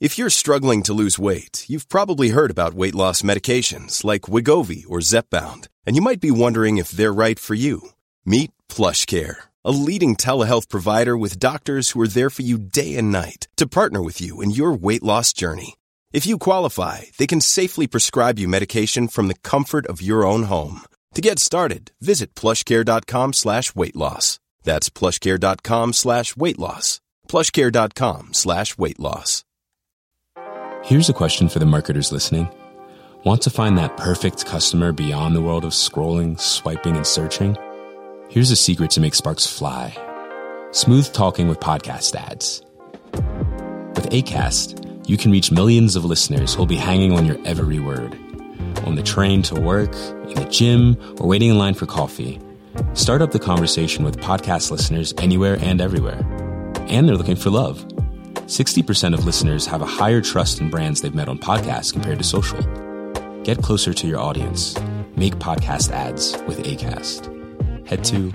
If you're struggling to lose weight, you've probably heard about weight loss medications like Wegovy or Zepbound, and you might be wondering if they're right for you. Meet PlushCare, a leading telehealth provider with doctors who are there for you day and night to partner with you in your weight loss journey. If you qualify, they can safely prescribe you medication from the comfort of your own home. To get started, visit plushcare.com/weightloss. That's plushcare.com/weightloss. plushcare.com/weightloss. Here's a question for the marketers listening. Want to find that perfect customer beyond the world of scrolling, swiping, and searching? Here's a secret to make sparks fly. Smooth talking with podcast ads. With Acast, you can reach millions of listeners who'll be hanging on your every word. On the train to work, in the gym, or waiting in line for coffee. Start up the conversation with podcast listeners anywhere and everywhere. And they're looking for love. 60% of listeners have a higher trust in brands they've met on podcasts compared to social. Get closer to your audience. Make podcast ads with Acast. Head to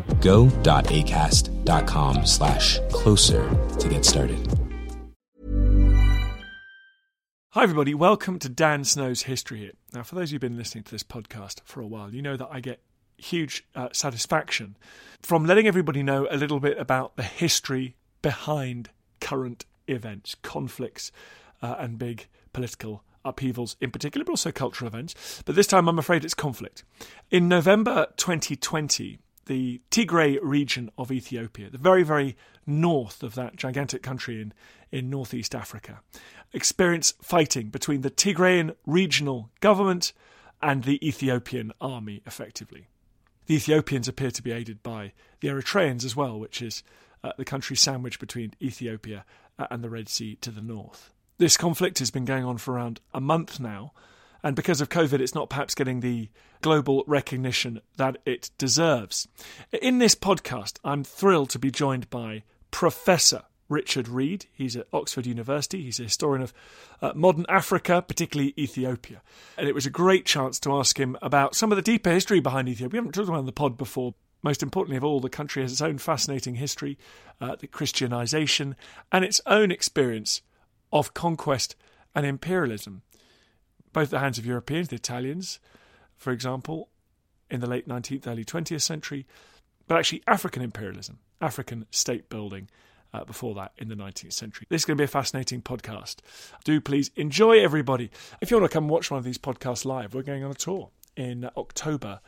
go.acast.com/closer to get started. Hi everybody, welcome to Dan Snow's History Hit. Now for those who've been listening to this podcast for a while, you know that I get huge satisfaction from letting everybody know a little bit about the history behind current events, conflicts and big political upheavals in particular, but also cultural events. But this time I'm afraid it's conflict. In November 2020, the Tigray region of Ethiopia, the very, very north of that gigantic country in northeast Africa, experienced fighting between the Tigrayan regional government and the Ethiopian army, effectively. The Ethiopians appear to be aided by the Eritreans as well, which is the country sandwiched between Ethiopia and the Red Sea to the north. This conflict has been going on for around a month now, and because of COVID, it's not perhaps getting the global recognition that it deserves. In this podcast, I'm thrilled to be joined by Professor Richard Reid. He's at Oxford University. He's a historian of modern Africa, particularly Ethiopia. And it was a great chance to ask him about some of the deeper history behind Ethiopia. We haven't talked about it on the pod before. Most importantly of all, the country has its own fascinating history, the Christianization, and its own experience of conquest and imperialism, both at the hands of Europeans, the Italians, for example, in the late 19th, early 20th century, but actually African imperialism, African state building before that in the 19th century. This is going to be a fascinating podcast. Do please enjoy, everybody. If you want to come watch one of these podcasts live, we're going on a tour in October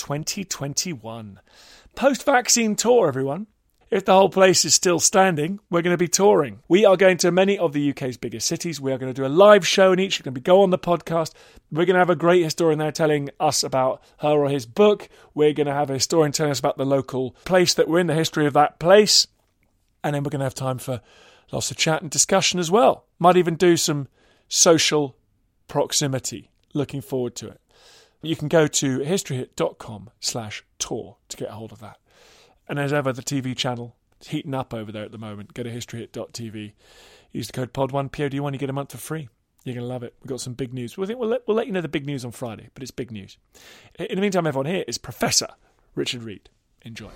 2021. Post-vaccine tour, everyone. If the whole place is still standing, we're going to be touring. We are going to many of the UK's biggest cities. We are going to do a live show in each. You're going to go on the podcast. We're going to have a great historian there telling us about her or his book. We're going to have a historian telling us about the local place that we're in, the history of that place. And then we're going to have time for lots of chat and discussion as well. Might even do some social proximity. Looking forward to it. You can go to historyhit.com/tour to get a hold of that. And as ever, the TV channel is heating up over there at the moment. Go to historyhit.tv. Use the code POD1, POD1, you get a month for free. You're going to love it. We've got some big news. We'll let you know the big news on Friday, but it's big news. In the meantime, everyone, here is Professor Richard Reid. Enjoy.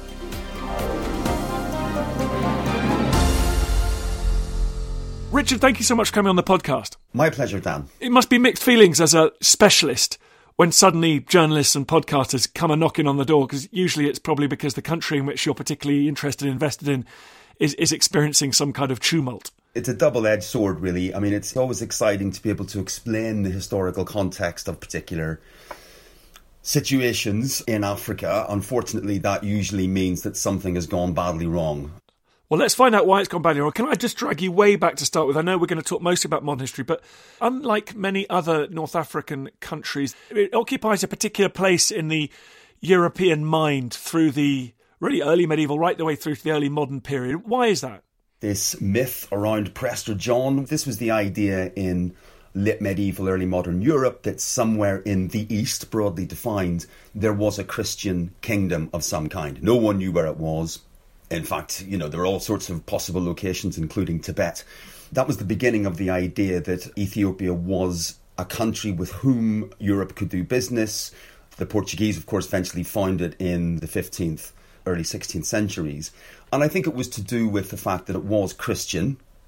Richard, thank you so much for coming on the podcast. My pleasure, Dan. It must be mixed feelings as a specialist when suddenly journalists and podcasters come knocking on the door, because usually it's probably because the country in which you're particularly interested and invested in is experiencing some kind of tumult. It's a double-edged sword, really. I mean, it's always exciting to be able to explain the historical context of particular situations in Africa. Unfortunately, that usually means that something has gone badly wrong. Well, let's find out why it's gone badly wrong. Can I just drag you way back to start with? I know we're going to talk mostly about modern history, but unlike many other North African countries, it occupies a particular place in the European mind through the really early medieval, right the way through to the early modern period. Why is that? This myth around Prester John, this was the idea in late medieval, early modern Europe that somewhere in the East, broadly defined, there was a Christian kingdom of some kind. No one knew where it was. In fact, there were all sorts of possible locations, including Tibet. That was the beginning of the idea that Ethiopia was a country with whom Europe could do business. The Portuguese, of course, eventually found it in the 15th, early 16th centuries. And I think it was to do with the fact that it was Christian.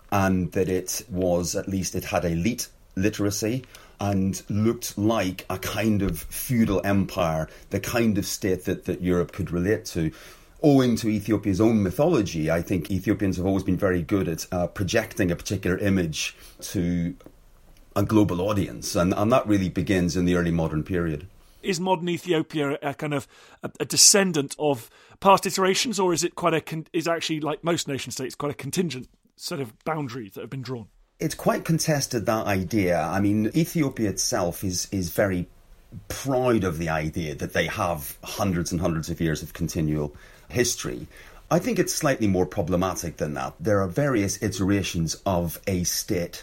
and that it was, at least it had elite literacy and looked like a kind of feudal empire, the kind of state that Europe could relate to. Owing to Ethiopia's own mythology, I think Ethiopians have always been very good at projecting a particular image to a global audience, and that really begins in the early modern period. Is modern Ethiopia a kind of a descendant of past iterations, or is it is actually, like most nation states, quite a contingent set of boundaries that have been drawn? It's quite contested, that idea. I mean, Ethiopia itself is very proud of the idea that they have hundreds and hundreds of years of continual history. I think it's slightly more problematic than that. There are various iterations of a state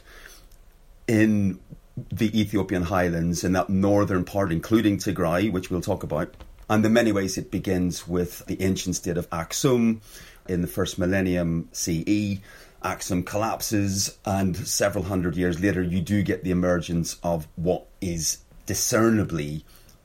in the Ethiopian highlands, in that northern part, including Tigray, which we'll talk about. And in many ways it begins with the ancient state of Aksum in the first millennium CE. Aksum collapses, and several hundred years later you do get the emergence of what is discernibly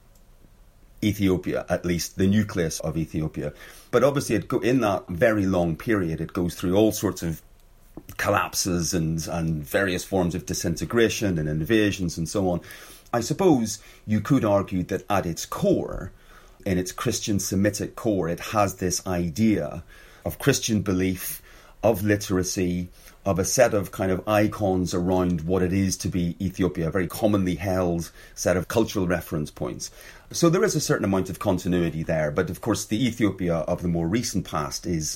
Ethiopia, at least the nucleus of Ethiopia. But obviously in that very long period it goes through all sorts of collapses and various forms of disintegration and invasions and so on. I suppose you could argue that at its core, in its Christian Semitic core, it has this idea of Christian belief, of literacy, of a set of kind of icons around what it is to be Ethiopia, a very commonly held set of cultural reference points. So there is a certain amount of continuity there, but of course the Ethiopia of the more recent past is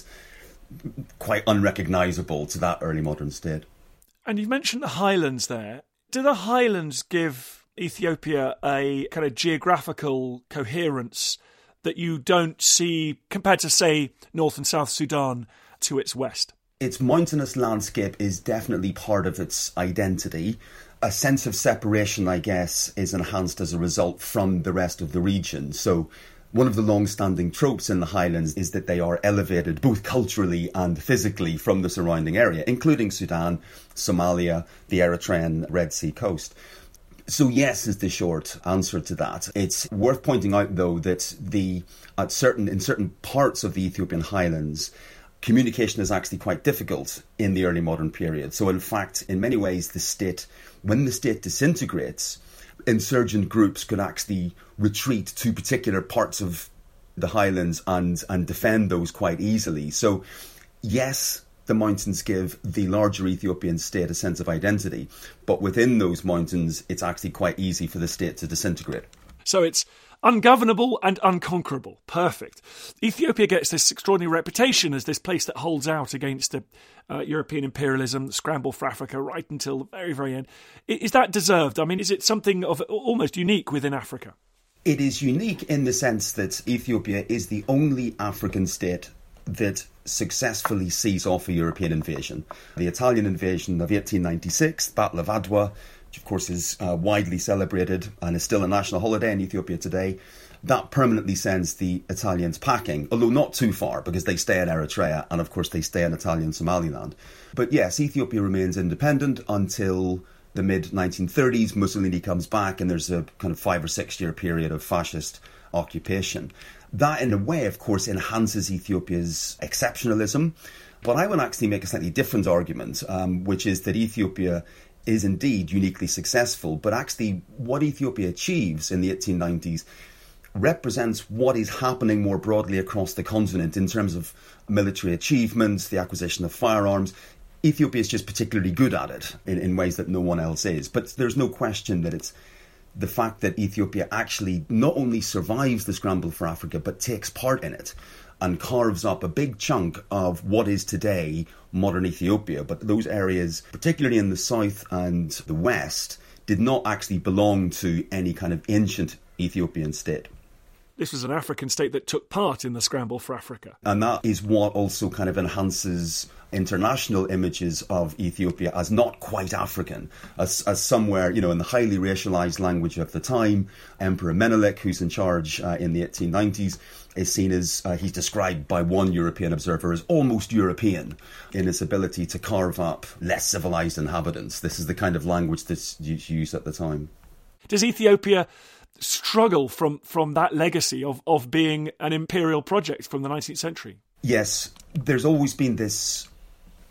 quite unrecognisable to that early modern state. And you mentioned the highlands there. Do the highlands give Ethiopia a kind of geographical coherence that you don't see compared to, say, North and South Sudan to its west? Its mountainous landscape is definitely part of its identity. A sense of separation, I guess, is enhanced as a result from the rest of the region. So one of the long-standing tropes in the highlands is that they are elevated both culturally and physically from the surrounding area, including Sudan, Somalia, the Eritrean Red Sea coast. So yes is the short answer to that. It's worth pointing out, though, that in certain parts of the Ethiopian highlands, communication is actually quite difficult in the early modern period. So in fact, in many ways, when the state disintegrates, insurgent groups could actually retreat to particular parts of the highlands and defend those quite easily. So yes, the mountains give the larger Ethiopian state a sense of identity, but within those mountains, it's actually quite easy for the state to disintegrate. So it's ungovernable and unconquerable. Perfect. Ethiopia gets this extraordinary reputation as this place that holds out against the European imperialism, the scramble for Africa, right until the very, very end. Is that deserved? I mean, is it something of almost unique within Africa? It is unique in the sense that Ethiopia is the only African state that successfully sees off a European invasion. The Italian invasion of 1896, the Battle of Adwa, which of course is widely celebrated and is still a national holiday in Ethiopia today, that permanently sends the Italians packing, although not too far, because they stay in Eritrea and of course they stay in Italian Somaliland. But yes, Ethiopia remains independent until the mid-1930s. Mussolini comes back and there's a kind of 5 or 6 year period of fascist occupation. That, in a way, of course, enhances Ethiopia's exceptionalism. But I would actually make a slightly different argument, which is that Ethiopia is indeed uniquely successful. But actually, what Ethiopia achieves in the 1890s represents what is happening more broadly across the continent in terms of military achievements, the acquisition of firearms. Ethiopia is just particularly good at it in ways that no one else is. But there's no question that it's the fact that Ethiopia actually not only survives the scramble for Africa, but takes part in it and carves up a big chunk of what is today modern Ethiopia. But those areas, particularly in the south and the west, did not actually belong to any kind of ancient Ethiopian state. This was an African state that took part in the scramble for Africa. And that is what also kind of enhances international images of Ethiopia as not quite African, as somewhere, in the highly racialized language of the time. Emperor Menelik, who's in charge in the 1890s, is seen as, he's described by one European observer as almost European in his ability to carve up less civilized inhabitants. This is the kind of language that's used at the time. Does Ethiopia struggle from that legacy of being an imperial project from the 19th century? Yes, there's always been this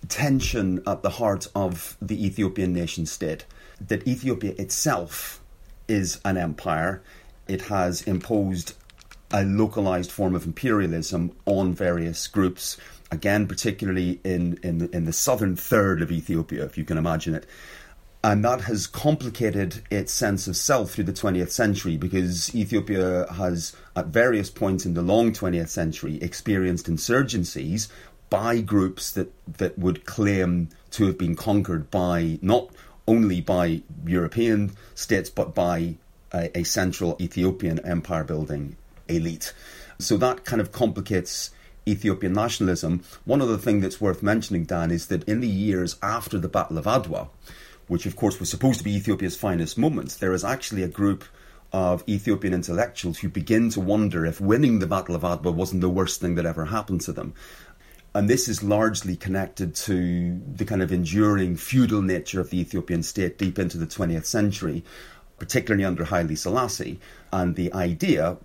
tension at the heart of the Ethiopian nation state, that Ethiopia itself is an empire. It has imposed a localized form of imperialism on various groups, again, particularly in the southern third of Ethiopia, if you can imagine it. And that has complicated its sense of self through the 20th century, because Ethiopia has, at various points in the long 20th century, experienced insurgencies by groups that would claim to have been conquered by not only by European states, but by a central Ethiopian empire-building elite. So that kind of complicates Ethiopian nationalism. One other thing that's worth mentioning, Dan, is that in the years after the Battle of Adwa, which of course was supposed to be Ethiopia's finest moments, there is actually a group of Ethiopian intellectuals who begin to wonder if winning the Battle of Adwa wasn't the worst thing that ever happened to them. And this is largely connected to the kind of enduring feudal nature of the Ethiopian state deep into the 20th century, particularly under Haile Selassie, and the idea,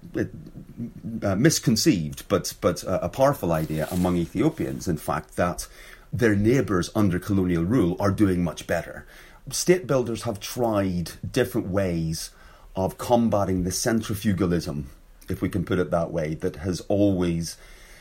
misconceived, but a powerful idea among Ethiopians, in fact, that their neighbours under colonial rule are doing much better. State builders have tried different ways of combating the centrifugalism, if we can put it that way, that has always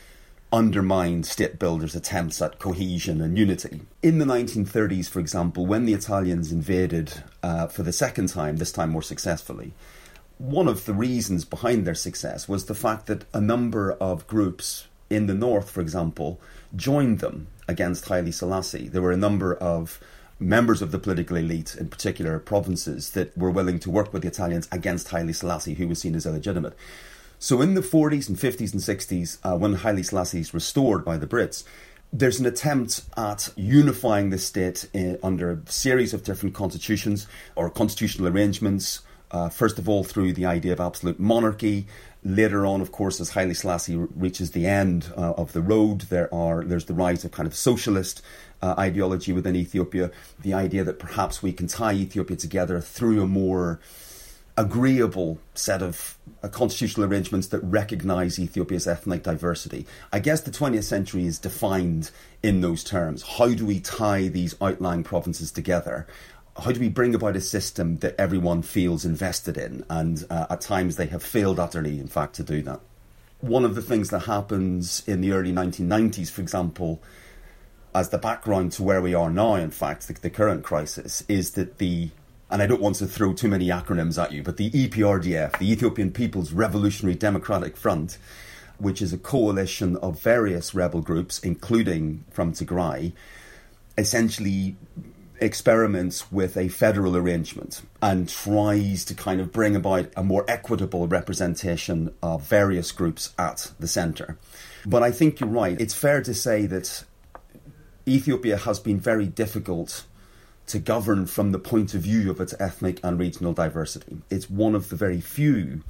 undermined state builders' attempts at cohesion and unity. In the 1930s, for example, when the Italians invaded for the second time, this time more successfully, one of the reasons behind their success was the fact that a number of groups in the north, for example, joined them against Haile Selassie. There were a number of members of the political elite, in particular provinces, that were willing to work with the Italians against Haile Selassie, who was seen as illegitimate. So in the 40s and 50s and 60s, when Haile Selassie is restored by the Brits, there's an attempt at unifying the state under a series of different constitutions or constitutional arrangements, first of all through the idea of absolute monarchy. Later on, of course, as Haile Selassie reaches the end of the road, there's the rise of kind of socialist ideology within Ethiopia, the idea that perhaps we can tie Ethiopia together through a more agreeable set of constitutional arrangements that recognise Ethiopia's ethnic diversity. I guess the 20th century is defined in those terms. How do we tie these outlying provinces together? How do we bring about a system that everyone feels invested in? And at times they have failed utterly, in fact, to do that. One of the things that happens in the early 1990s, for example, as the background to where we are now, in fact, the current crisis, is that and I don't want to throw too many acronyms at you, but the EPRDF, the Ethiopian People's Revolutionary Democratic Front, which is a coalition of various rebel groups, including from Tigray, essentially experiments with a federal arrangement and tries to kind of bring about a more equitable representation of various groups at the centre. But I think you're right. It's fair to say that Ethiopia has been very difficult to govern from the point of view of its ethnic and regional diversity. It's one of the very few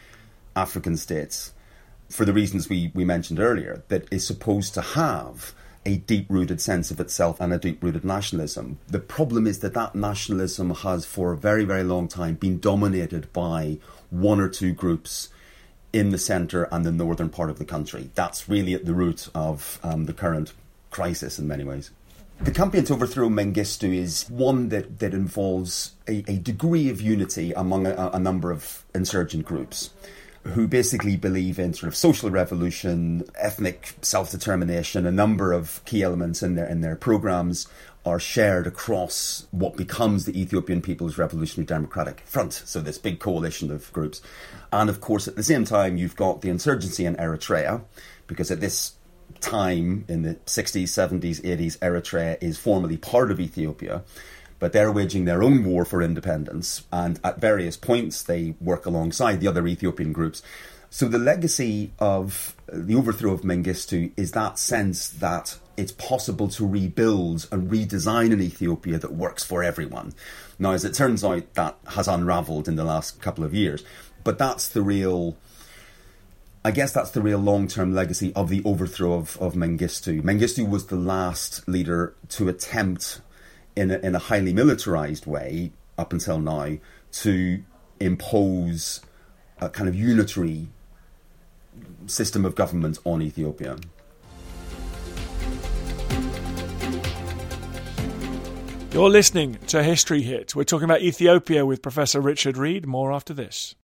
African states, for the reasons we mentioned earlier, that is supposed to have a deep-rooted sense of itself and a deep-rooted nationalism. The problem is that nationalism has for a very, very long time been dominated by one or two groups in the centre and the northern part of the country. That's really at the root of the current crisis in many ways. The campaign to overthrow Mengistu is one that involves a degree of unity among a number of insurgent groups who basically believe in sort of social revolution, ethnic self-determination. A number of key elements in their programmes are shared across what becomes the Ethiopian People's Revolutionary Democratic Front, so this big coalition of groups. And of course, at the same time, you've got the insurgency in Eritrea, because at this time in the 60s, 70s, 80s, Eritrea is formally part of Ethiopia, but they're waging their own war for independence, and at various points they work alongside the other Ethiopian groups. So the legacy of the overthrow of Mengistu is that sense that it's possible to rebuild and redesign an Ethiopia that works for everyone. Now, as it turns out, that has unravelled in the last couple of years, but that's the real long-term legacy of the overthrow of Mengistu. Mengistu was the last leader to attempt, in a highly militarised way, up until now, to impose a kind of unitary system of government on Ethiopia. You're listening to History Hit. We're talking about Ethiopia with Professor Richard Reid. More after this.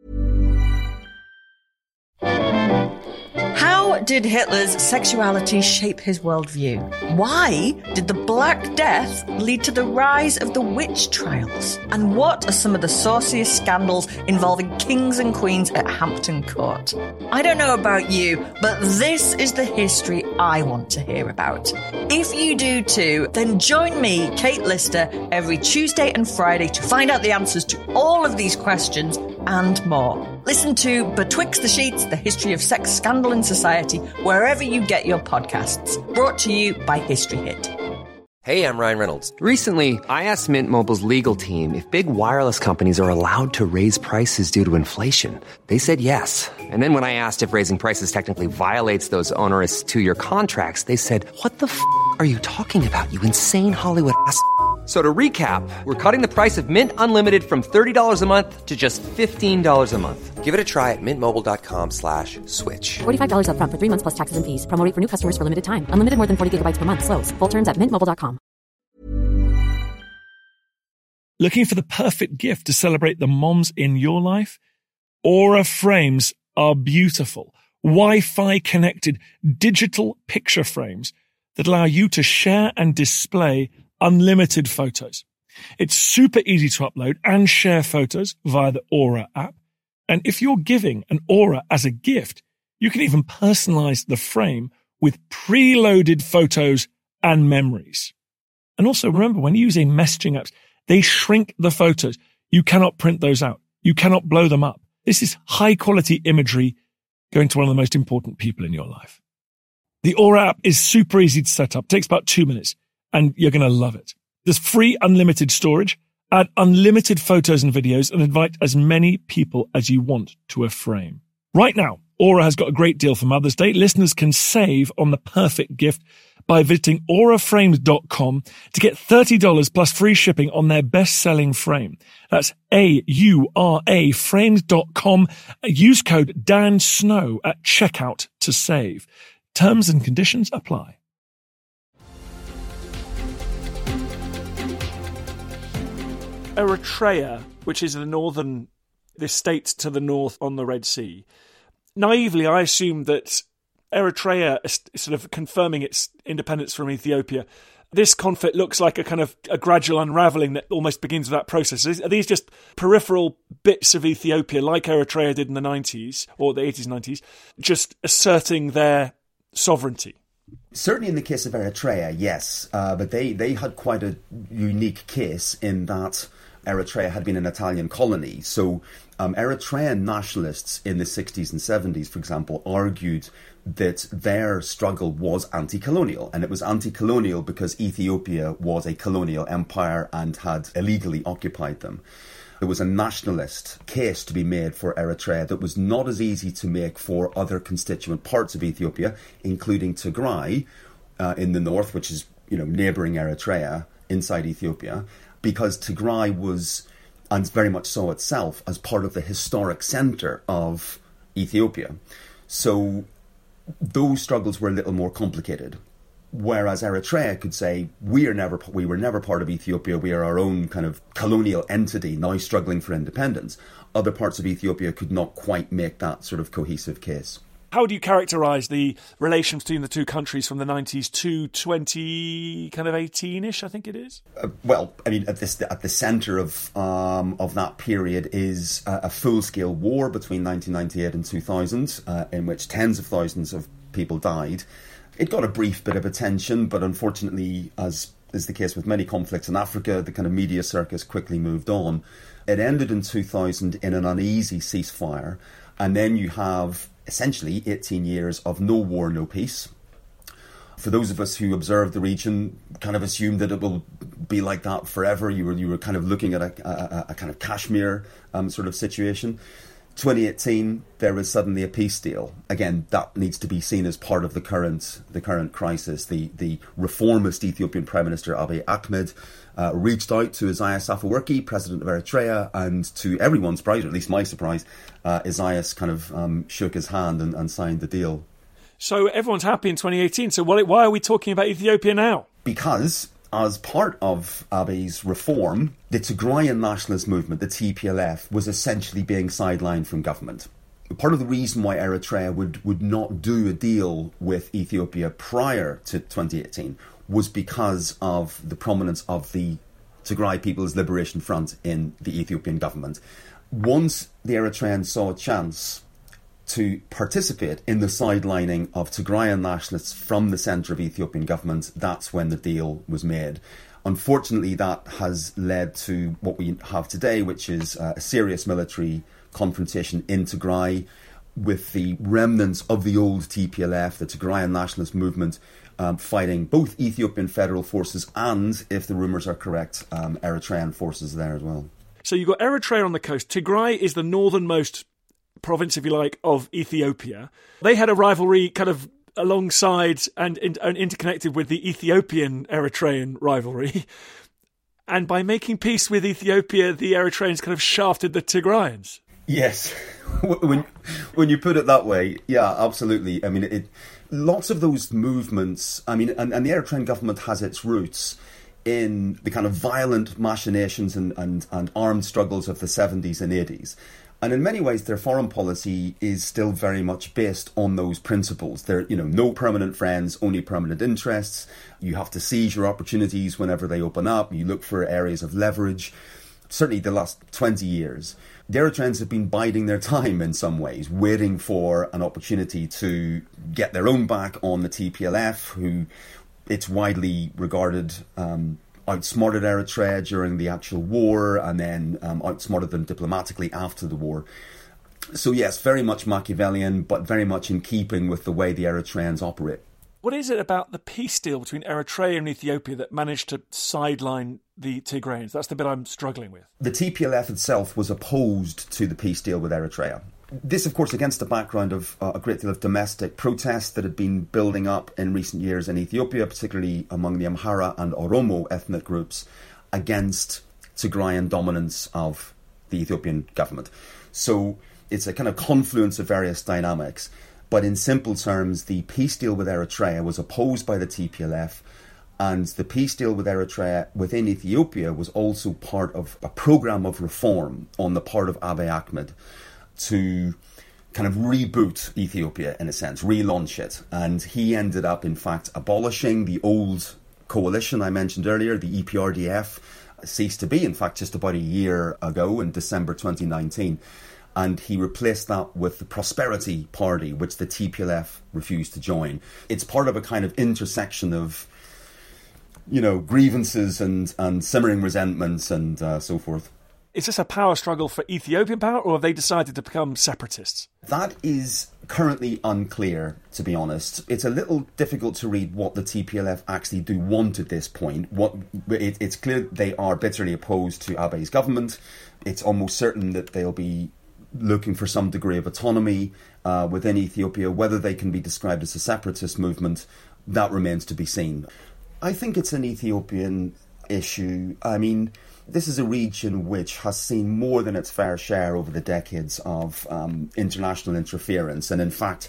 How did Hitler's sexuality shape his worldview? Why did the Black Death lead to the rise of the witch trials? And what are some of the sauciest scandals involving kings and queens at Hampton Court? I don't know about you, but this is the history I want to hear about. If you do too, then join me, Kate Lister, every Tuesday and Friday to find out the answers to all of these questions and more. Listen to Betwixt the Sheets, The History of Sex, Scandal and Society, wherever you get your podcasts. Brought to you by History Hit. Hey, I'm Ryan Reynolds. Recently, I asked Mint Mobile's legal team if big wireless companies are allowed to raise prices due to inflation. They said yes. And then when I asked if raising prices technically violates those onerous two-year contracts, they said, "What the f*** are you talking about, you insane Hollywood ass?" So to recap, we're cutting the price of Mint Unlimited from $30 a month to just $15 a month. Give it a try at mintmobile.com/switch. $45 up front for 3 months plus taxes and fees. Promo rate for new customers for limited time. Unlimited more than 40 gigabytes per month. Slows full terms at mintmobile.com. Looking for the perfect gift to celebrate the moms in your life? Aura frames are beautiful, Wi-Fi connected digital picture frames that allow you to share and display unlimited photos. It's super easy to upload and share photos via the Aura app. And if you're giving an Aura as a gift, you can even personalize the frame with preloaded photos and memories. And also remember, when using messaging apps, they shrink the photos. You cannot print those out. You cannot blow them up. This is high quality imagery going to one of the most important people in your life. The Aura app is super easy to set up. It takes about 2 minutes. And you're going to love it. There's free unlimited storage, add unlimited photos and videos, and invite as many people as you want to a frame. Right now, Aura has got a great deal for Mother's Day. Listeners can save on the perfect gift by visiting auraframes.com to get $30 plus free shipping on their best-selling frame. That's AURA frames.com. Use code DANSNOW at checkout to save. Terms and conditions apply. Eritrea, which is the state to the north on the Red Sea. Naively, I assumed that Eritrea is sort of confirming its independence from Ethiopia. This conflict looks like a gradual unravelling that almost begins with that process. Are these just peripheral bits of Ethiopia, like Eritrea did in the 90s, or the 80s, 90s, just asserting their sovereignty? Certainly in the case of Eritrea, yes. But they had quite a unique case in that Eritrea had been an Italian colony. So Eritrean nationalists in the 60s and 70s, for example, argued that their struggle was anti-colonial. And it was anti-colonial because Ethiopia was a colonial empire and had illegally occupied them. There was a nationalist case to be made for Eritrea that was not as easy to make for other constituent parts of Ethiopia, including Tigray in the north, which is, neighbouring Eritrea inside Ethiopia, because Tigray was, and very much saw itself as part of the historic centre of Ethiopia. So those struggles were a little more complicated. Whereas Eritrea could say, we were never part of Ethiopia, we are our own kind of colonial entity now struggling for independence. Other parts of Ethiopia could not quite make that sort of cohesive case. How do you characterise the relations between the two countries from the 90s to 2018-ish, I think it is? At the centre of that period is a full-scale war between 1998 and 2000, in which tens of thousands of people died. It got a brief bit of attention, but unfortunately, as is the case with many conflicts in Africa, the kind of media circus quickly moved on. It ended in 2000 in an uneasy ceasefire, and then you have essentially 18 years of no war, no peace. For those of us who observed the region, kind of assumed that it will be like that forever. You were kind of looking at a kind of Kashmir sort of situation. 2018, there was suddenly a peace deal. Again, that needs to be seen as part of the current crisis. The reformist Ethiopian Prime Minister Abiy Ahmed reached out to Isaias Afwerki, president of Eritrea, and to everyone's surprise, or at least my surprise, Isaias kind of shook his hand and signed the deal. So everyone's happy in 2018. So why are we talking about Ethiopia now? Because As part of Abiy's reform, the Tigrayan nationalist movement, the TPLF, was essentially being sidelined from government. Part of the reason why Eritrea would not do a deal with Ethiopia prior to 2018 was because of the prominence of the Tigray People's Liberation Front in the Ethiopian government. Once the Eritreans saw a chance to participate in the sidelining of Tigrayan nationalists from the centre of Ethiopian government, that's when the deal was made. Unfortunately, that has led to what we have today, which is a serious military confrontation in Tigray with the remnants of the old TPLF, the Tigrayan nationalist movement, fighting both Ethiopian federal forces and, if the rumours are correct, Eritrean forces there as well. So you've got Eritrea on the coast. Tigray is the northernmost province, if you like, of Ethiopia. They had a rivalry kind of alongside and interconnected with the Ethiopian-Eritrean rivalry. And by making peace with Ethiopia, the Eritreans kind of shafted the Tigrayans. Yes, when you put it that way, yeah, absolutely. I mean, lots of those movements, I mean, and the Eritrean government has its roots in the kind of violent machinations and armed struggles of the 70s and 80s. And in many ways, their foreign policy is still very much based on those principles. They're, no permanent friends, only permanent interests. You have to seize your opportunities whenever they open up. You look for areas of leverage. Certainly the last 20 years, the Eritreans have been biding their time in some ways, waiting for an opportunity to get their own back on the TPLF, who it's widely regarded outsmarted Eritrea during the actual war and then outsmarted them diplomatically after the war. So yes, very much Machiavellian, but very much in keeping with the way the Eritreans operate. What is it about the peace deal between Eritrea and Ethiopia that managed to sideline the Tigrayans? That's the bit I'm struggling with. The TPLF itself was opposed to the peace deal with Eritrea. This, of course, against the background of a great deal of domestic protests that had been building up in recent years in Ethiopia, particularly among the Amhara and Oromo ethnic groups, against Tigrayan dominance of the Ethiopian government. So it's a kind of confluence of various dynamics. But in simple terms, the peace deal with Eritrea was opposed by the TPLF, and the peace deal with Eritrea within Ethiopia was also part of a programme of reform on the part of Abiy Ahmed to kind of reboot Ethiopia, in a sense, relaunch it. And he ended up, in fact, abolishing the old coalition I mentioned earlier, the EPRDF, ceased to be, in fact, just about a year ago in December 2019. And he replaced that with the Prosperity Party, which the TPLF refused to join. It's part of a kind of intersection of, grievances and simmering resentments and so forth. Is this a power struggle for Ethiopian power, or have they decided to become separatists? That is currently unclear, to be honest. It's a little difficult to read what the TPLF actually do want at this point. It's clear they are bitterly opposed to Abiy's government. It's almost certain that they'll be looking for some degree of autonomy within Ethiopia. Whether they can be described as a separatist movement, that remains to be seen. I think it's an Ethiopian issue. I mean, this is a region which has seen more than its fair share over the decades of international interference. And in fact,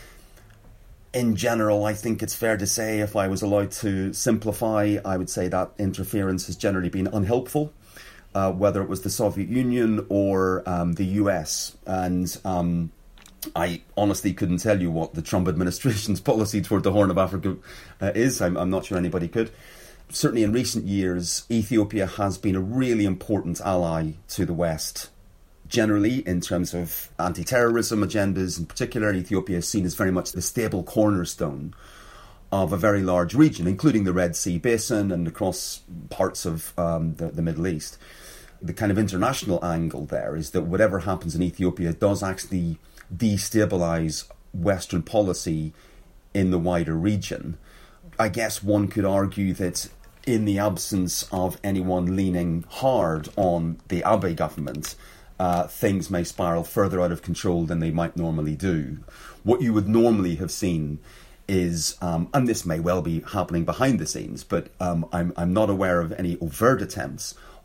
in general, I think it's fair to say, if I was allowed to simplify, I would say that interference has generally been unhelpful, whether it was the Soviet Union or the US. And I honestly couldn't tell you what the Trump administration's policy toward the Horn of Africa is. I'm not sure anybody could. Certainly in recent years, Ethiopia has been a really important ally to the West. Generally, in terms of anti-terrorism agendas in particular, Ethiopia is seen as very much the stable cornerstone of a very large region, including the Red Sea Basin and across parts of the Middle East. The kind of international angle there is that whatever happens in Ethiopia does actually destabilise Western policy in the wider region. I guess one could argue that in the absence of anyone leaning hard on the Abiy government, things may spiral further out of control than they might normally do. What you would normally have seen is, and this may well be happening behind the scenes, but I'm not aware of any overt attempts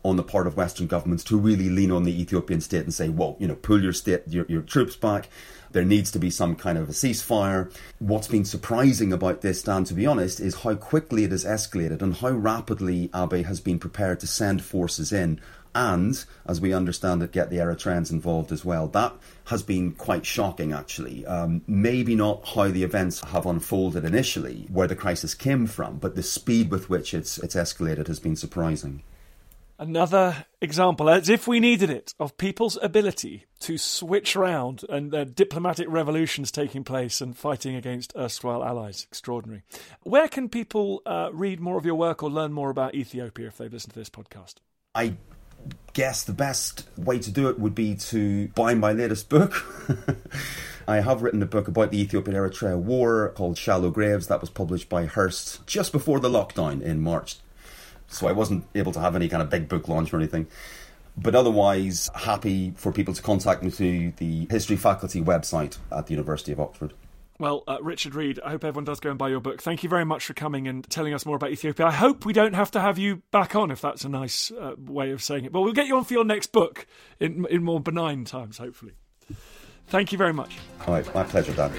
on the part of Western governments to really lean on the Ethiopian state and say, well, pull your troops back. There needs to be some kind of a ceasefire. What's been surprising about this, Dan, to be honest, is how quickly it has escalated and how rapidly Abiy has been prepared to send forces in and, as we understand it, get the Eritreans involved as well. That has been quite shocking, actually. Maybe not how the events have unfolded initially, where the crisis came from, but the speed with which it's escalated has been surprising. Another example, as if we needed it, of people's ability to switch around and diplomatic revolutions taking place and fighting against erstwhile allies. Extraordinary. Where can people read more of your work or learn more about Ethiopia if they've listened to this podcast? I guess the best way to do it would be to buy my latest book. I have written a book about the Ethiopian-Eritrea War called Shallow Graves. That was published by Hearst just before the lockdown in March. So I wasn't able to have any kind of big book launch or anything. But otherwise, happy for people to contact me through the history faculty website at the University of Oxford. Well, Richard Reid, I hope everyone does go and buy your book. Thank you very much for coming and telling us more about Ethiopia. I hope we don't have to have you back on, if that's a nice way of saying it. But we'll get you on for your next book in more benign times, hopefully. Thank you very much. All right, my pleasure, Dan.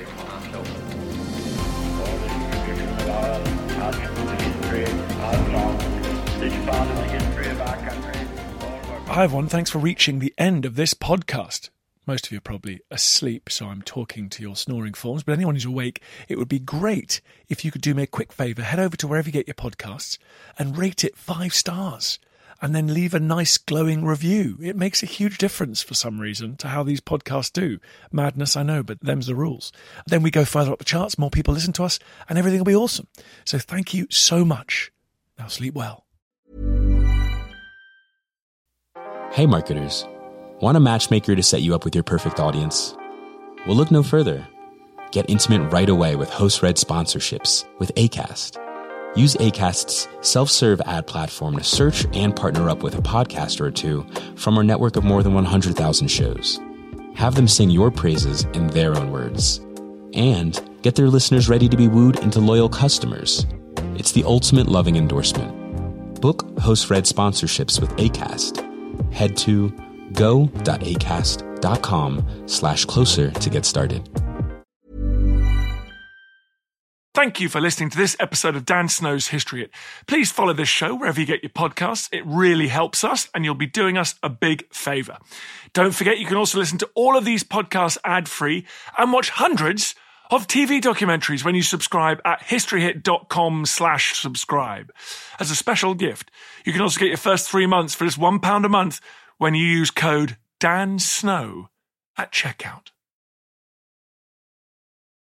Hi everyone, thanks for reaching the end of this podcast. Most of you are probably asleep, so I'm talking to your snoring forms, but anyone who's awake, it would be great if you could do me a quick favour, head over to wherever you get your podcasts and rate it 5 stars, and then leave a nice glowing review. It makes a huge difference for some reason to how these podcasts do. Madness, I know, but them's the rules. Then we go further up the charts, more people listen to us, and everything will be awesome. So thank you so much. Now sleep well. Hey marketers, want a matchmaker to set you up with your perfect audience? Well, look no further. Get intimate right away with host-read sponsorships with Acast. Use Acast's self-serve ad platform to search and partner up with a podcaster or two from our network of more than 100,000 shows. Have them sing your praises in their own words. And get their listeners ready to be wooed into loyal customers. It's the ultimate loving endorsement. Book host-read sponsorships with Acast. Head to go.acast.com/closer to get started. Thank you for listening to this episode of Dan Snow's History Hit. Please follow this show wherever you get your podcasts. It really helps us, and you'll be doing us a big favour. Don't forget, you can also listen to all of these podcasts ad-free and watch hundreds of TV documentaries when you subscribe at historyhit.com/subscribe. As a special gift, you can also get your first 3 months for just £1 a month when you use code DANSNOW at checkout.